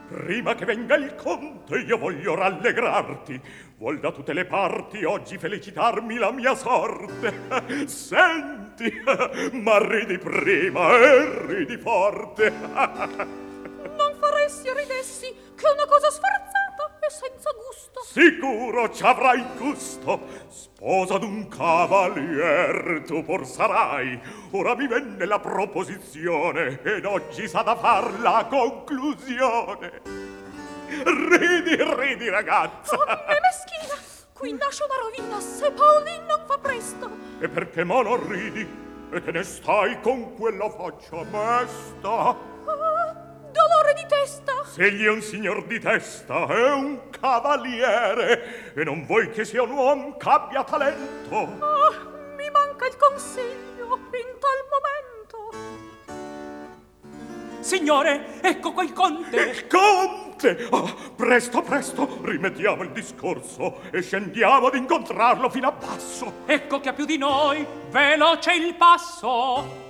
Prima che venga il conte io voglio rallegrarti. Vuol da tutte le parti oggi felicitarmi la mia sorte. Senti, ma ridi prima e ridi forte. Non faresti e ridessi che è una cosa sforzata e senza gusto. Sicuro ci avrai gusto. Sposa d'un cavalier tu pur sarai. Ora mi venne la proposizione ed oggi s'ha da far la conclusione. Ridi, ridi, ragazza. Oh, è meschina. Qui nasce una rovina se Paolin non fa presto. E perché mo non ridi? E te ne stai con quella faccia mesta? Dolore di testa. Se egli è un signor di testa, è un cavaliere, e non vuoi che sia un uomo che abbia talento. Mi manca il consiglio in tal momento. Signore, ecco qua il conte. Il conte! Presto, presto, rimettiamo il discorso e scendiamo ad incontrarlo fino a basso. Ecco che ha più di noi, veloce il passo.